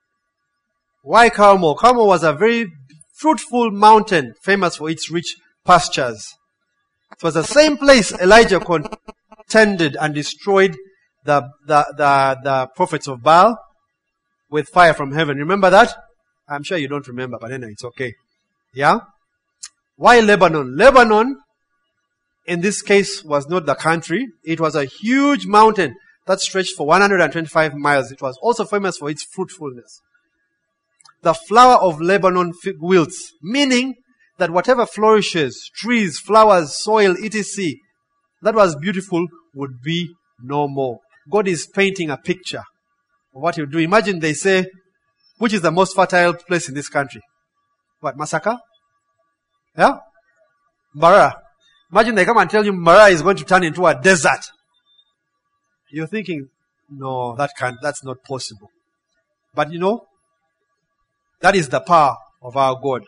Why Carmel? Carmel was a very fruitful mountain, famous for its rich pastures. It was the same place Elijah contended and destroyed the, the, the, the prophets of Baal with fire from heaven. Remember that? I'm sure you don't remember, but anyway, it's okay. Yeah? Why Lebanon? Lebanon, in this case, was not the country. It was a huge mountain that stretched for one hundred twenty-five miles. It was also famous for its fruitfulness. The flower of Lebanon wilts, meaning that whatever flourishes, trees, flowers, soil, et cetera, that was beautiful would be no more. God is painting a picture of what He'll do. Imagine they say, which is the most fertile place in this country? What, Masaka? Yeah? Mara. Imagine they come and tell you Mara is going to turn into a desert. You're thinking, no, that can't, that's not possible. But you know, that is the power of our God.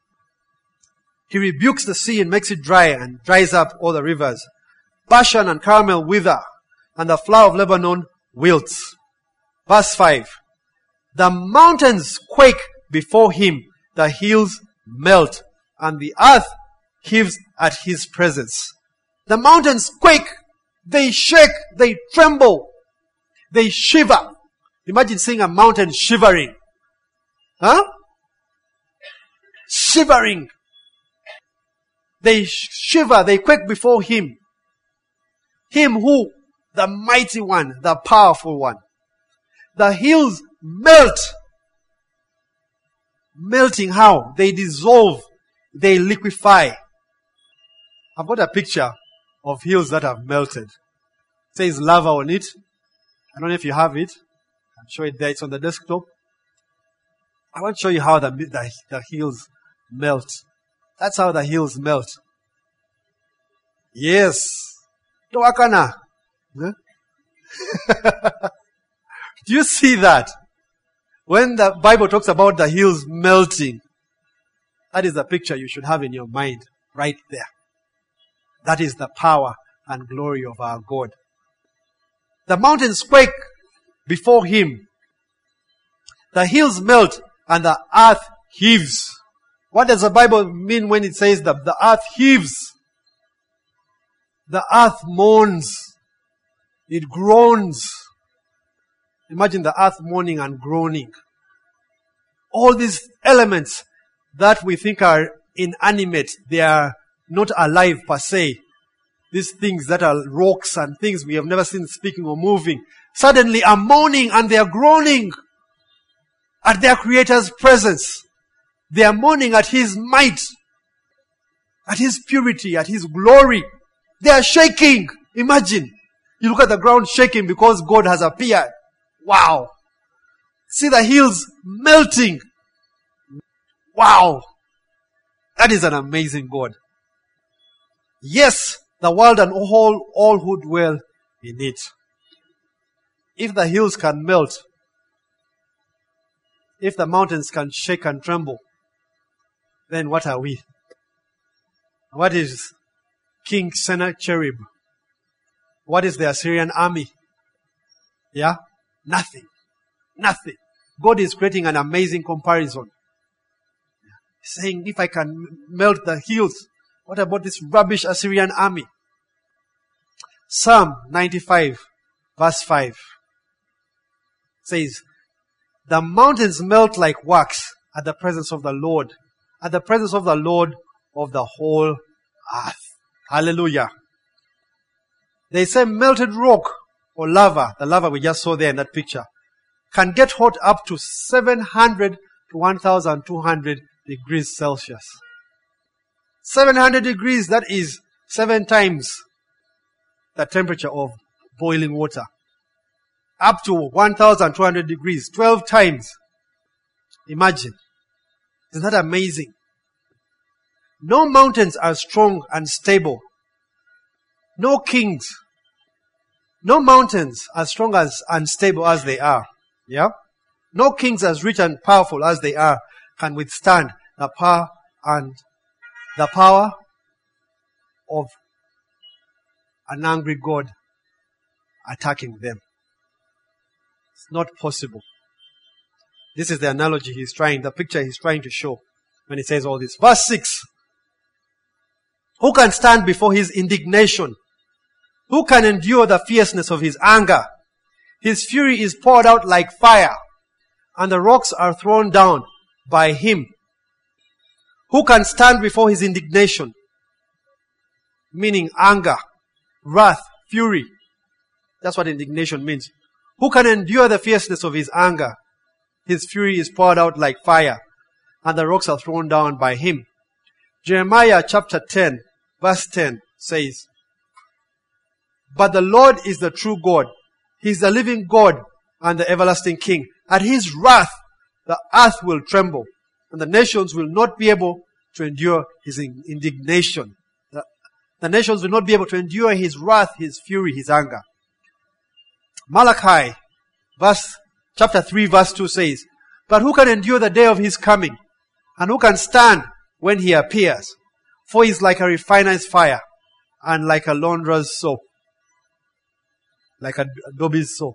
He rebukes the sea and makes it dry and dries up all the rivers. Bashan and Carmel wither, and the flower of Lebanon wilts. Verse five. The mountains quake before Him, the hills melt, and the earth heaves at His presence. The mountains quake, they shake, they tremble, they shiver. Imagine seeing a mountain shivering. Huh? Shivering. They shiver, they quake before Him. Him who? The mighty one, the powerful one. The hills melt. Melting how? They dissolve. They liquefy. I've got a picture of hills that have melted. It says lava on it. I don't know if you have it. I'll show it there. It's on the desktop. I want to show you how the, the, the hills melt. That's how the hills melt. Yes. Toakana. Huh? Do you see that? When the Bible talks about the hills melting, that is the picture you should have in your mind right there. That is the power and glory of our God. The mountains quake before Him. The hills melt and the earth heaves. What does the Bible mean when it says that the earth heaves? The earth moans. It groans. Imagine the earth moaning and groaning. All these elements that we think are inanimate, they are not alive per se. These things that are rocks and things we have never seen speaking or moving, suddenly are moaning and they are groaning at their Creator's presence. They are mourning at His might, at His purity, at His glory. They are shaking. Imagine. You look at the ground shaking because God has appeared. Wow. See the hills melting. Wow. That is an amazing God. Yes, the world and all, all who dwell in it. If the hills can melt, if the mountains can shake and tremble, then what are we? What is King Sennacherib. What is the Assyrian army? Yeah? Nothing. Nothing. God is creating an amazing comparison. Saying, if I can melt the hills, what about this rubbish Assyrian army? Psalm ninety-five, verse five says, the mountains melt like wax at the presence of the Lord, at the presence of the Lord of the whole earth. Hallelujah. They say melted rock or lava, the lava we just saw there in that picture, can get hot up to seven hundred to one thousand two hundred degrees Celsius. seven hundred degrees, that is seven times the temperature of boiling water. Up to one thousand two hundred degrees, twelve times. Imagine. Isn't that amazing? No mountains are strong and stable. No kings. No mountains as strong as and stable as they are. Yeah? No kings as rich and powerful as they are can withstand the power and the power of an angry God attacking them. It's not possible. This is the analogy he's trying, the picture he's trying to show when he says all this. Verse six. Who can stand before his indignation? Who can endure the fierceness of his anger? His fury is poured out like fire, and the rocks are thrown down by him. Who can stand before his indignation? Meaning anger, wrath, fury. That's what indignation means. Who can endure the fierceness of his anger? His fury is poured out like fire, and the rocks are thrown down by him. Jeremiah chapter ten, verse ten says, but the Lord is the true God. He is the living God and the everlasting King. At his wrath, the earth will tremble, and the nations will not be able to endure his indignation. The, the nations will not be able to endure his wrath, his fury, his anger. Malachi, verse, chapter three, verse two says, but who can endure the day of his coming? And who can stand when he appears? For he is like a refiner's fire, and like a launderer's soap. Like a Adobe's soap.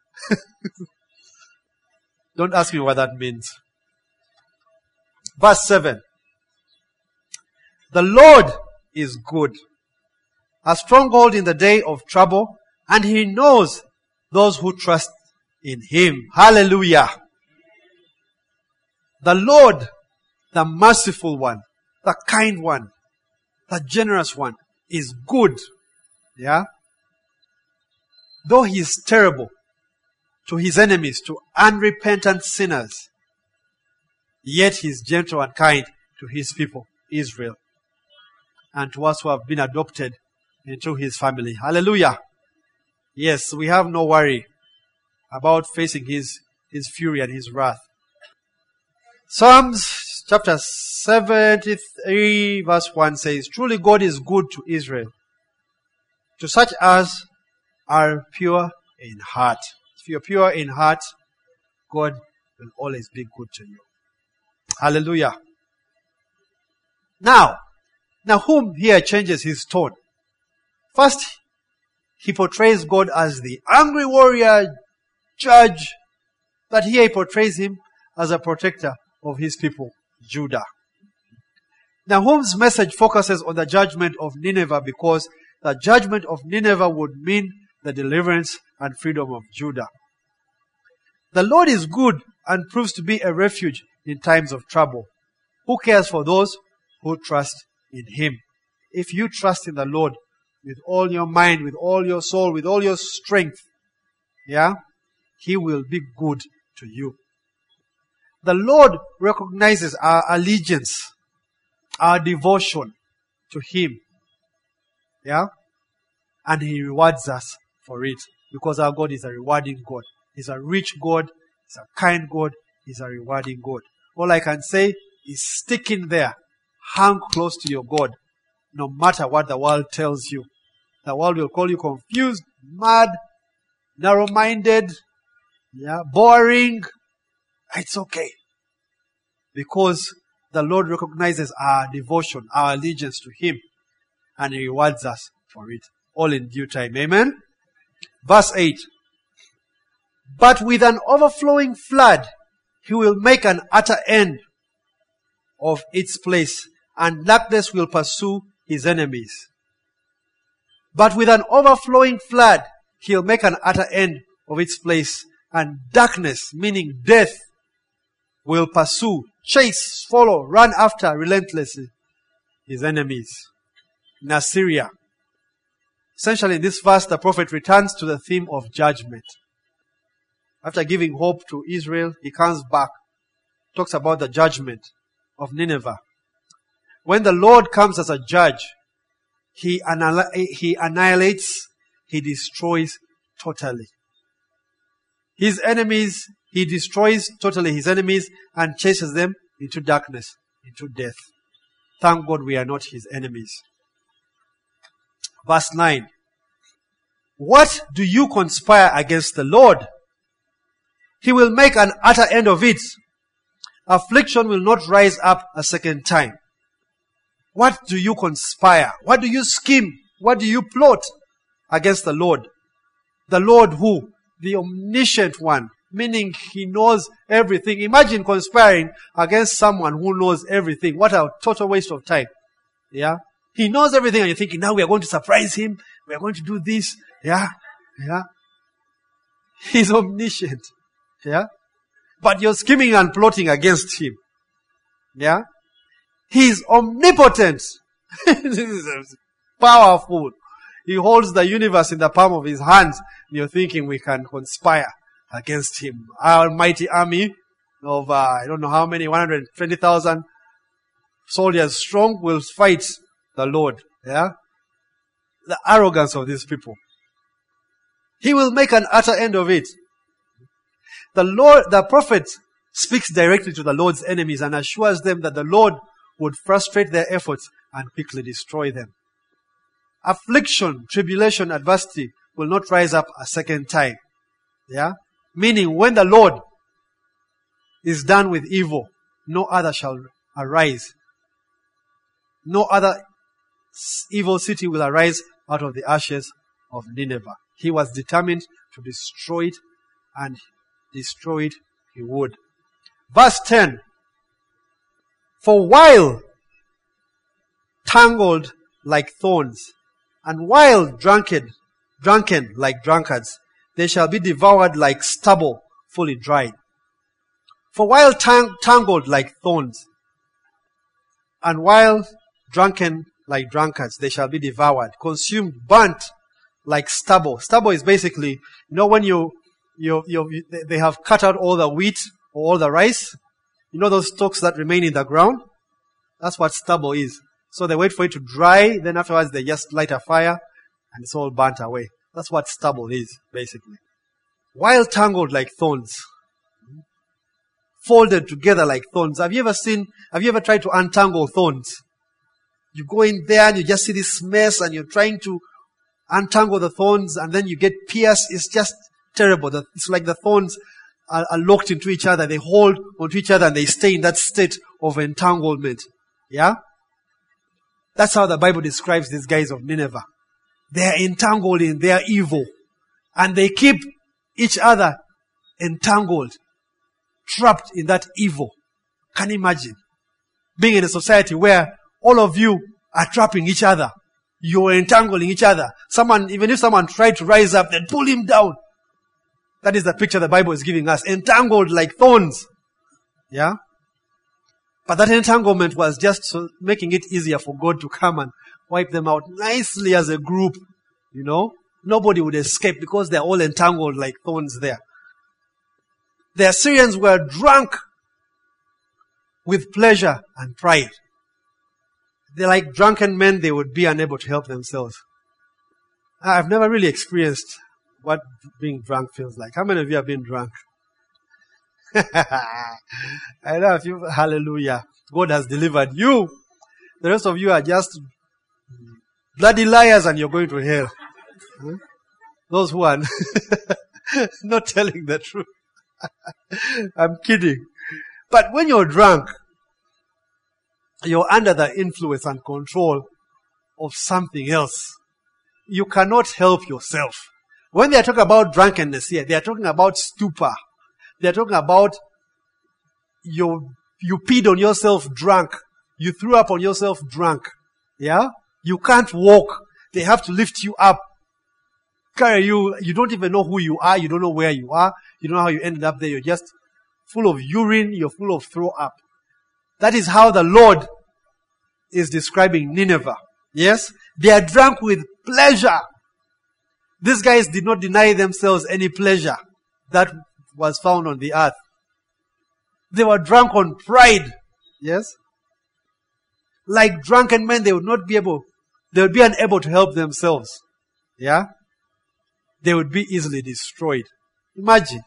Don't ask me what that means. Verse seven. The Lord is good, a stronghold in the day of trouble, and he knows those who trust in him. Hallelujah. The Lord, the merciful one, the kind one, the generous one, is good. Yeah? Though he is terrible to his enemies, to unrepentant sinners, yet he is gentle and kind to his people, Israel, and to us who have been adopted into his family. Hallelujah. Yes, we have no worry about facing his, his fury and his wrath. Psalms chapter seventy-three verse one says, truly God is good to Israel, to such as are pure in heart. If you're pure in heart, God will always be good to you. Hallelujah. Now, now whom here changes his tone? First, he portrays God as the angry warrior, judge, but here he portrays him as a protector of his people, Judah. Nahum's message focuses on the judgment of Nineveh because the judgment of Nineveh would mean the deliverance and freedom of Judah. The Lord is good and proves to be a refuge in times of trouble. Who cares for those who trust in him? If you trust in the Lord with all your mind, with all your soul, with all your strength, yeah, he will be good to you. The Lord recognizes our allegiance, our devotion to him. Yeah? And he rewards us for it. Because our God is a rewarding God. He's a rich God. He's a kind God. He's a rewarding God. All I can say is stick in there. Hang close to your God. No matter what the world tells you. The world will call you confused, mad, narrow-minded, yeah, boring. It's okay. Because the Lord recognizes our devotion, our allegiance to him. and He rewards us for it. All in due time. Amen? Verse eight. But with an overflowing flood, He will make an utter end of its place, and darkness will pursue His enemies. But with an overflowing flood, He'll make an utter end of its place, and darkness, meaning death, will pursue, chase, follow, run after relentlessly His enemies. In Assyria. Essentially, in this verse, the prophet returns to the theme of judgment. After giving hope to Israel, he comes back, talks about the judgment of Nineveh. When the Lord comes as a judge, He, annihil- he annihilates, He destroys totally. His enemies, He destroys totally His enemies and chases them into darkness, into death. Thank God we are not His enemies. Verse nine. What do you conspire against the Lord? He will make an utter end of it. Affliction will not rise up a second time. What do you conspire? What do you scheme? What do you plot against the Lord? The Lord who? The omniscient one. Meaning He knows everything. Imagine conspiring against someone who knows everything. What a total waste of time. Yeah? He knows everything and you're thinking, now we are going to surprise Him. We are going to do this. Yeah? Yeah? He's omniscient. Yeah? But you're scheming and plotting against Him. Yeah? He's omnipotent. Powerful. He holds the universe in the palm of His hands. And you're thinking we can conspire against Him. Our mighty army of, uh, I don't know how many, one hundred twenty thousand soldiers strong will fight the Lord. Yeah? The arrogance of these people. He will make an utter end of it. The Lord, the prophet speaks directly to the Lord's enemies and assures them that the Lord would frustrate their efforts and quickly destroy them. Affliction, tribulation, adversity will not rise up a second time. Yeah? Meaning when the Lord is done with evil, no other shall arise. No other evil city will arise out of the ashes of Nineveh. He was determined to destroy it, and destroy it He would. Verse ten. For while tangled like thorns, and while drunken, drunken like drunkards, they shall be devoured like stubble fully dried. For while tang- tangled like thorns, and while drunken like drunkards, they shall be devoured, consumed, burnt like stubble. Stubble is basically, you know, when you, you, you, they have cut out all the wheat or all the rice. You know those stalks that remain in the ground? That's what stubble is. So they wait for it to dry, then afterwards they just light a fire, and it's all burnt away. That's what stubble is, basically. While tangled like thorns, folded together like thorns. Have you ever seen, have you ever tried to untangle thorns? You go in there and you just see this mess and you're trying to untangle the thorns and then you get pierced. It's just terrible. It's like the thorns are, are locked into each other. They hold onto each other and they stay in that state of entanglement. Yeah? That's how the Bible describes these guys of Nineveh. They're entangled in their evil. And they keep each other entangled, trapped in that evil. Can you imagine? Being in a society where all of you are trapping each other. You're entangling each other. Someone, even if someone tried to rise up, they'd pull him down. That is the picture the Bible is giving us. Entangled like thorns. Yeah? But that entanglement was just so making it easier for God to come and wipe them out nicely as a group. You know? Nobody would escape because they're all entangled like thorns there. The Assyrians were drunk with pleasure and pride. They're like drunken men, they would be unable to help themselves. I've never really experienced what being drunk feels like. How many of you have been drunk? I know if you, hallelujah. God has delivered you. The rest of you are just bloody liars and you're going to hell. Huh? Those who are not telling the truth. I'm kidding. But when you're drunk, you're under the influence and control of something else. You cannot help yourself. When they are talking about drunkenness here, they are talking about stupor. They are talking about you, you peed on yourself drunk. You threw up on yourself drunk. Yeah? You can't walk. They have to lift you up. Carry you. You don't even know who you are. You don't know where you are. You don't know how you ended up there. You're just full of urine. You're full of throw up. That is how the Lord is describing Nineveh. Yes? They are drunk with pleasure. These guys did not deny themselves any pleasure that was found on the earth. They were drunk on pride. Yes? Like drunken men, they would not be able, they would be unable to help themselves. Yeah? They would be easily destroyed. Imagine.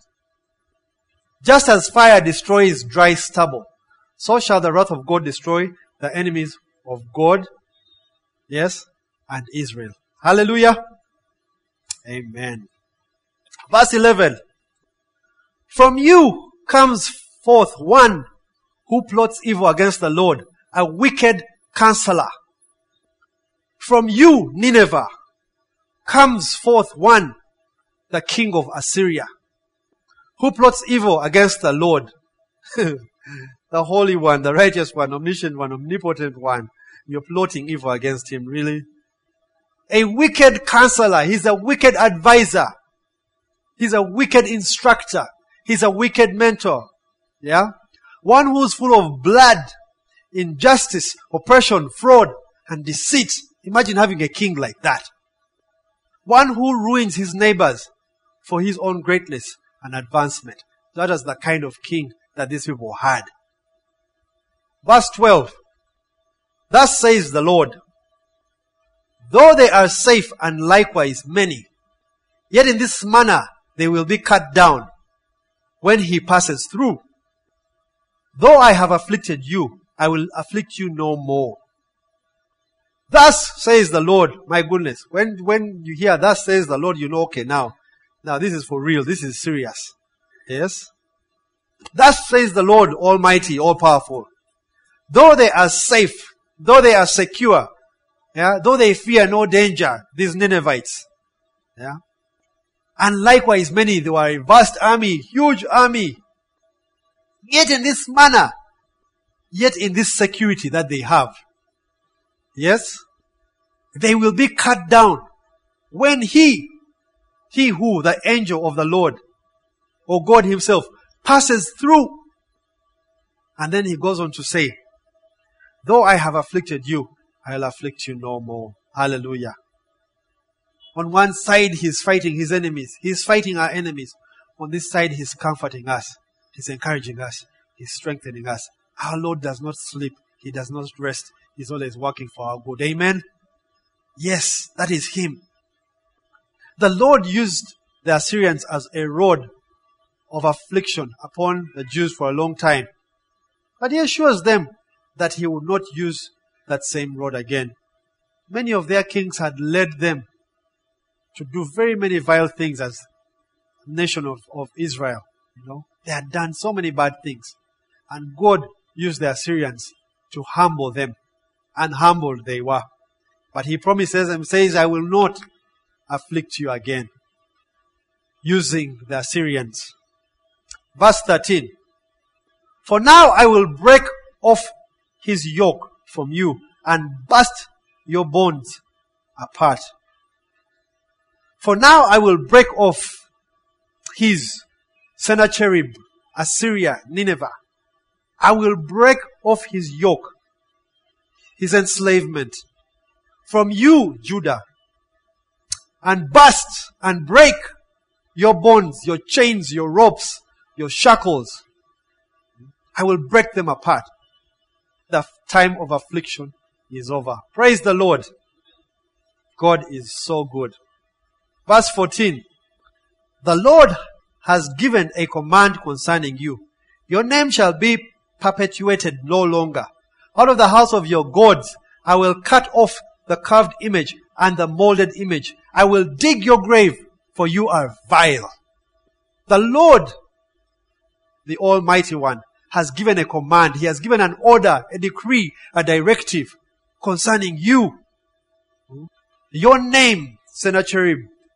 Just as fire destroys dry stubble, so shall the wrath of God destroy the enemies of God. Yes? And Israel. Hallelujah. Amen. Verse eleven. From you comes forth one who plots evil against the Lord, a wicked counselor. From you, Nineveh, comes forth one, the king of Assyria, who plots evil against the Lord. The Holy One, the righteous one, omniscient one, omnipotent one. You're plotting evil against him, really? A wicked counselor. He's a wicked advisor. He's a wicked instructor. He's a wicked mentor. Yeah? One who's full of blood, injustice, oppression, fraud, and deceit. Imagine having a king like that. One who ruins his neighbors for his own greatness and advancement. That is the kind of king that these people had. Verse twelve. Thus says the Lord, though they are safe and likewise many, yet in this manner they will be cut down when he passes through. Though I have afflicted you, I will afflict you no more. Thus says the Lord, my goodness. When, when you hear thus says the Lord, you know, okay, now, now this is for real. This is serious. Yes? Thus says the Lord Almighty, all-powerful. Though they are safe, though they are secure, yeah, though they fear no danger, these Ninevites, yeah, and likewise many, they were a vast army, huge army, yet in this manner, yet in this security that they have, yes, they will be cut down when he, he who, the angel of the Lord, or God himself, passes through. And then he goes on to say, though I have afflicted you, I will afflict you no more. Hallelujah. On one side, he's fighting his enemies. He's fighting our enemies. On this side, he's comforting us. He's encouraging us. He's strengthening us. Our Lord does not sleep. He does not rest. He's always working for our good. Amen? Yes, that is him. The Lord used the Assyrians as a rod of affliction upon the Jews for a long time. But he assures them that he would not use that same rod again. Many of their kings had led them to do very many vile things as a nation of, of Israel. You know, they had done so many bad things. And God used the Assyrians to humble them. And humbled they were. But he promises and says, I will not afflict you again. Using the Assyrians. Verse thirteen. For now I will break off his yoke from you and burst your bonds apart. For now I will break off his Sennacherib, Assyria, Nineveh. I will break off his yoke, his enslavement from you, Judah, and burst and break your bonds, your chains, your ropes, your shackles. I will break them apart. The time of affliction is over. Praise the Lord. God is so good. Verse fourteen. The Lord has given a command concerning you. Your name shall be perpetuated no longer. Out of the house of your gods, I will cut off the carved image and the molded image. I will dig your grave, for you are vile. The Lord, the Almighty One, has given a command. He has given an order, a decree, a directive concerning you. Your name, Sennacherib,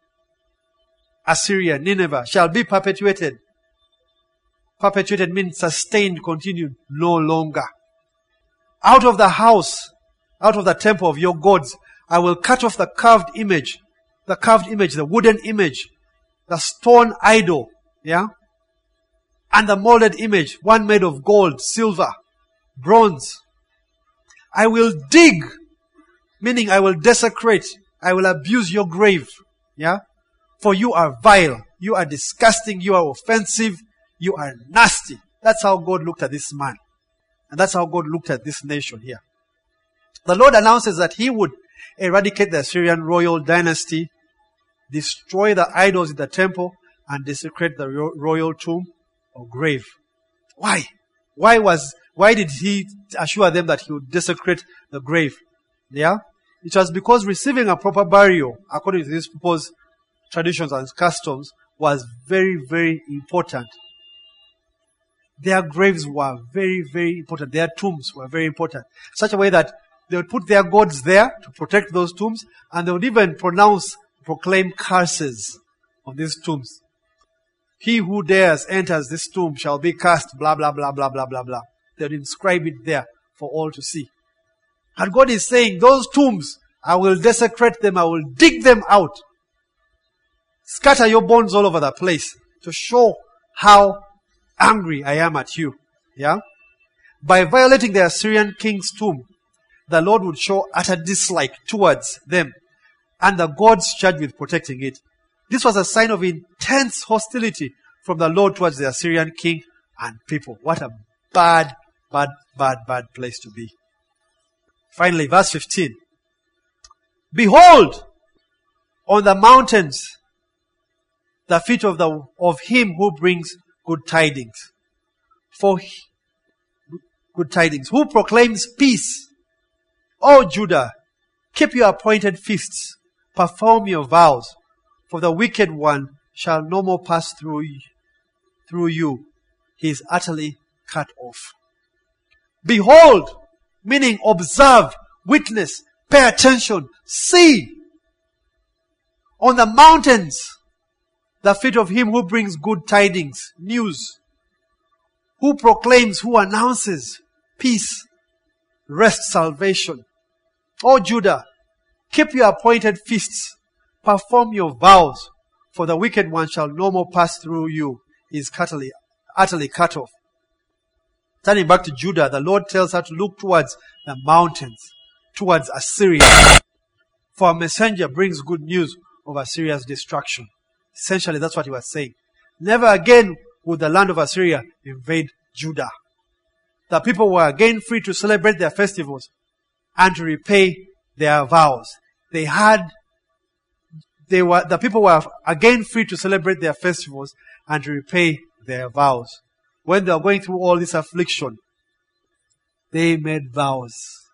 Assyria, Nineveh, shall be perpetuated. Perpetuated means sustained, continued, no longer. Out of the house, out of the temple of your gods, I will cut off the carved image, the carved image, the wooden image, the stone idol, yeah, and the molded image, one made of gold, silver, bronze. I will dig, meaning I will desecrate, I will abuse your grave, yeah, for you are vile, you are disgusting, you are offensive, you are nasty. That's how God looked at this man. And that's how God looked at this nation here. The Lord announces that He would eradicate the Assyrian royal dynasty, destroy the idols in the temple, and desecrate the ro- royal tomb or grave. Why? Why was, why did He assure them that He would desecrate the grave? Yeah? It was because receiving a proper burial, according to these people's traditions and customs, was very, very important. Their graves were very, very important. Their tombs were very important. Such a way that they would put their gods there to protect those tombs, and they would even pronounce, proclaim curses on these tombs. He who dares enters this tomb shall be cursed, blah, blah, blah, blah, blah, blah, blah. They would inscribe it there for all to see. And God is saying, those tombs, I will desecrate them, I will dig them out. Scatter your bones all over the place to show how angry I am at you. Yeah? By violating the Assyrian king's tomb, the Lord would show utter dislike towards them, and the gods charged with protecting it. This was a sign of intense hostility from the Lord towards the Assyrian king and people. What a bad, bad, bad, bad place to be. Finally, verse fifteen. Behold, on the mountains, the feet of the of him who brings good tidings. For he, good tidings. Who proclaims peace. O Judah, keep your appointed feasts. Perform your vows. For the wicked one shall no more pass through, through you. He is utterly cut off. Behold, meaning observe, witness, pay attention, see. On the mountains, the feet of him who brings good tidings, news, who proclaims, who announces peace, rest, salvation. O Judah, keep your appointed feasts, perform your vows, for the wicked one shall no more pass through you. He is utterly, utterly cut off. Turning back to Judah, the Lord tells her to look towards the mountains, towards Assyria. For a messenger brings good news of Assyria's destruction. Essentially, that's what he was saying. Never again would the land of Assyria invade Judah. The people were again free to celebrate their festivals and to repay their vows. They had, they were, the people were again free to celebrate their festivals and to repay their vows. When they were going through all this affliction, they made vows.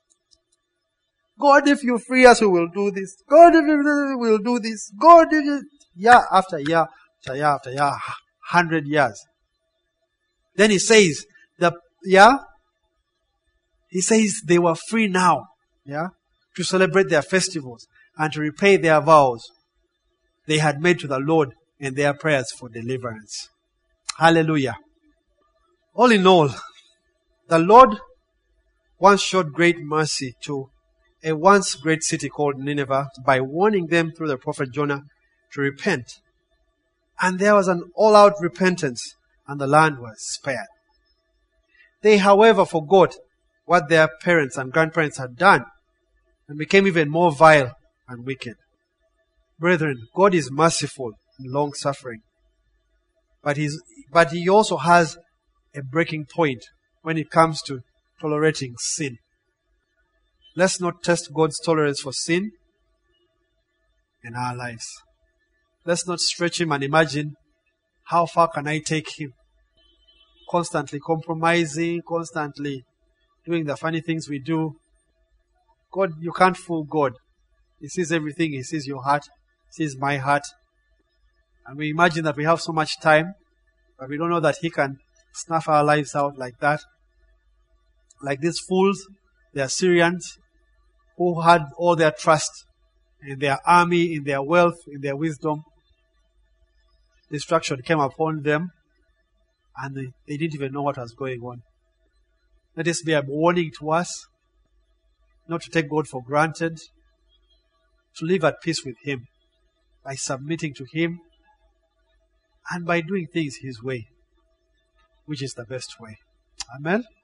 God, if you free us, we will do this. God, if you will do this. God, if you... Year after year, after year after year, hundred years. Then he says, the, yeah, he says they were free now, yeah, to celebrate their festivals and to repay their vows they had made to the Lord in their prayers for deliverance. Hallelujah. All in all, the Lord once showed great mercy to a once great city called Nineveh by warning them through the prophet Jonah to repent. And there was an all-out repentance, and the land was spared. They, however, forgot what their parents and grandparents had done and became even more vile and wicked. Brethren, God is merciful and long-suffering, but he's, but He also has a breaking point when it comes to tolerating sin. Let's not test God's tolerance for sin in our lives. Let's not stretch Him and imagine, how far can I take Him? Constantly compromising, constantly doing the funny things we do. God, you can't fool God. He sees everything. He sees your heart. He sees my heart. And we imagine that we have so much time, but we don't know that He can snuff our lives out like that. Like these fools, the Assyrians, who had all their trust in their army, in their wealth, in their wisdom. Destruction came upon them, and they, they didn't even know what was going on. Let this be a warning to us, not to take God for granted, to live at peace with Him by submitting to Him and by doing things His way, which is the best way. Amen.